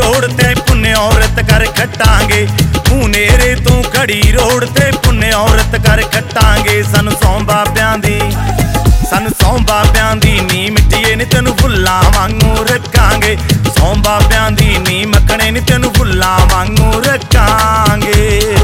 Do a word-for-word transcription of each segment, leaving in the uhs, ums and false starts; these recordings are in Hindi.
रोड ते पुण्य औरत कर खटांगे, मुनेरे तू खड़ी रोड ते पुण्य औरत कर खटांगे। सन सौ बाबियां दी सन सौ बाबियां दी नी मिट्टिए नी तेनू फुल्लां वांगू रखांगे। सौ बाबियां दी नी मखणे नी तेनू फुल्लां वांगू रखांगे।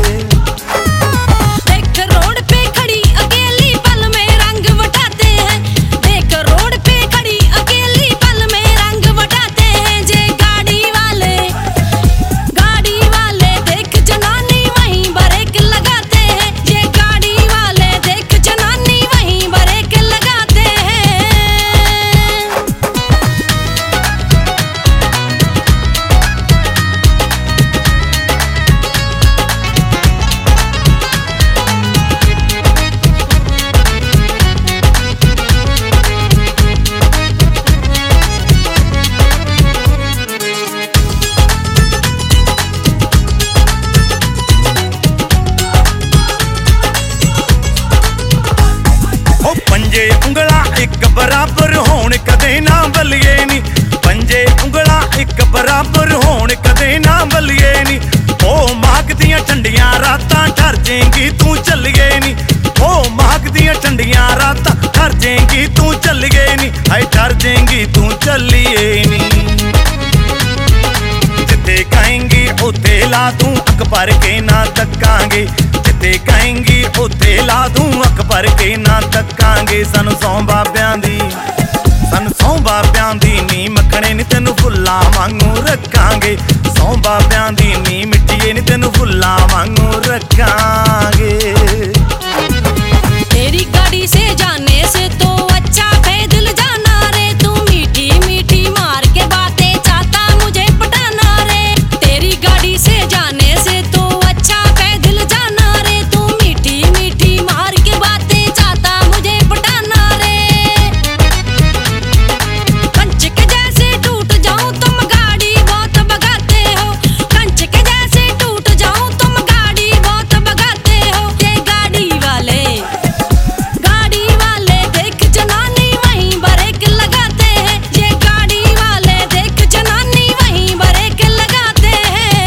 पंजे उंगला एक बराबर होण कदे ना बलिए नी, पंजे उंगला एक बराबर होण कदे ना बलिए नी। ओ माग दियां ठंडियां रातां ठर जेंगी तू चलिए नी, ओ माग दियां ठंडियां रातां ठर जेंगी तू चलिए नी, हाय ठर जेंगी तू चलिए नी। जिथे कहेंगी उथे ला दूं अख भर के ना तकांगे, जिथे कहेंगी उथे ला दूं अख भर के ना तकांगे। सन सौ बाबियां दी सन सौ बाबियां दी नी मखणे नी तेनू फुल्लां वांगू रखांगे। सौ बाबियां दी नी मिट्टिए नी तेनू फुल्लां वांगू रखांगे। तेरी गाड़ी से जाने से तो अच्छा पैदल जाना रे, तू मीठी मीठी मार के बातें चाहता मुझे पटाना रे। तेरी गाड़ी से जाने से तो अच्छा पैदल जाना रे, तू मीठी मीठी मार के बातें चाहता मुझे पटाना रे। कंच के जैसे टूट जाऊं तुम गाड़ी बहुत भगाते हो, कंच के जैसे टूट जाऊं तुम गाड़ी बहुत भगाते हो। ये गाड़ी वाले गाड़ी वाले देख जनानी वहीं ब्रेक लगाते हैं, ये गाड़ी वाले देख जनानी वहीं ब्रेक लगाते हैं।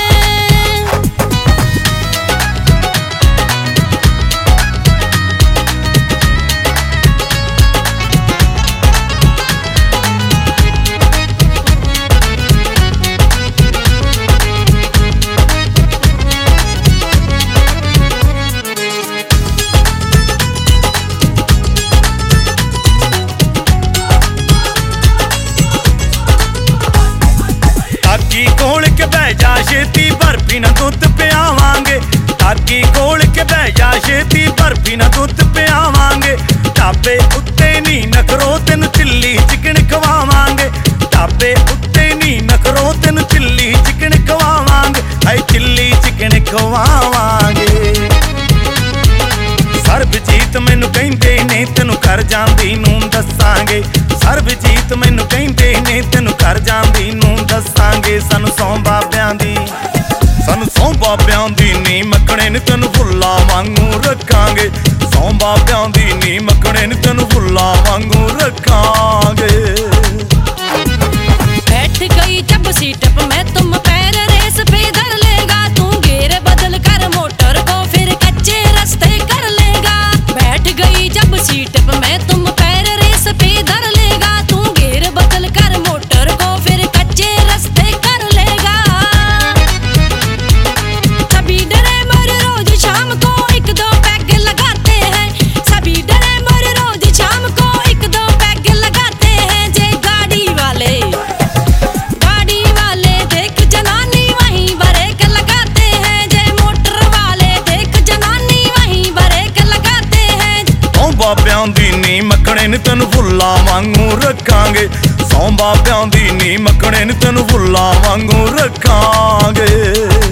ताकी कोल के बह जा छेती बर्फी ना दुध पियावांगे, ताकी कोल के बह जा छेती बर्फी ना दुध पियावांगे। ढाबे उत्ते नी नखरो तेनू चिल्ली चिकन खवावांगे, ढाबे उत्ते नी नखरो तेनू चिल्ली चिकन खवावांगे, हाय चिल्ली चिकन खवावांगे। सरबजीत मैनू कहंदे ने तेनू घर जांदी नूं दसांगे, सरबजीत मैनू कहंदे ने तेनू घर जांदी नूं दसांगे। सन सौ बाबियां दी सन सौ बाबियां दी नी मखणे नी तेनू फुल्लां वांगू रखांगे। सौ बाबियां दी नी मखणे नी तेनू फुल्लां वांगू रखांगे। बैठ गई जब सीट पे मैं तुम पैर रेस पे धर लेगा, तू गेर बदल कर मोटर को फिर कच्चे रास्ते कर लेगा। बैठ गई जब सीट पे मैं तुम पैर रेस पे धर लेगा, तू गेर बदल कर मोटर को फिर कच्चे रास्ते कर लेगा। सभी ड्राइवर रोज शाम को एक दो पैग लगाते हैं, सभी ड्राइवर रोज शाम को एक दो पैग लगाते हैं। जे गाड़ी वाले गाड़ी वाले देख जनानी वहीं ब्रेक लगाते हैं, जे मोटर वाले देख जनानी वहीं ब्रेक लगाते हैं। सौ बाबियां दी नी मखणे नी तेनू फुल्लां वांगू रखांगे, सौ बाबियां दी नी मखणे नी तेनू फुल्लां वांगू रखांगे।